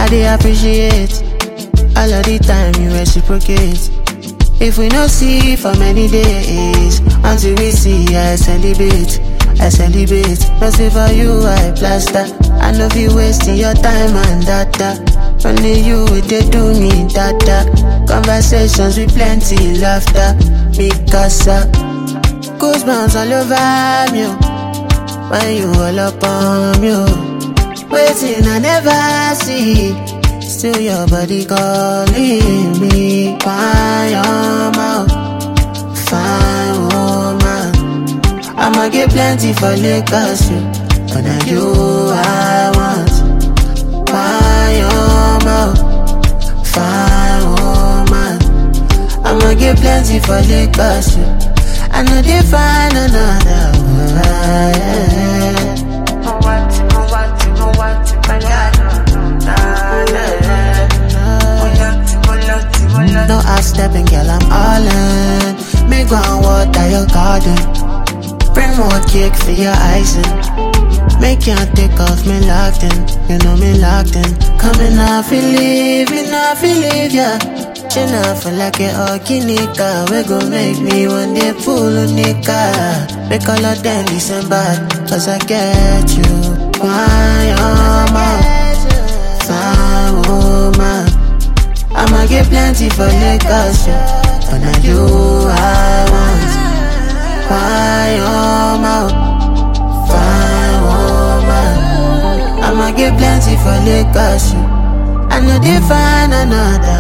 I dey appreciate all of the time you reciprocate. If we no see for many days, until we see, I celebrate. No say for you, I plaster. I know you wasting your time and data. Only you they do me data. Conversations with plenty laughter. Me casa. Goosebumps all over me. When you all up on me. Waiting I never see. Still your body calling me. Fine woman. I'ma get plenty for Lagos, but now you I want. Fine woman. I'ma get plenty for Lagos, I know they find another one. No half-stepping, girl, I'm all in. Me go and water your garden. Bring more cake for your icing. Make you take off me locked in. You know me locked in. Coming off, you leave, yeah. Chin off like a hockey nigga. We gon' make me one day pull a nigga. Make all of them listen back, cause I get you. Fine woman. I'ma get plenty for Lagos, but now you I want. Fine woman. I'ma get plenty for Lagos, I know they find another.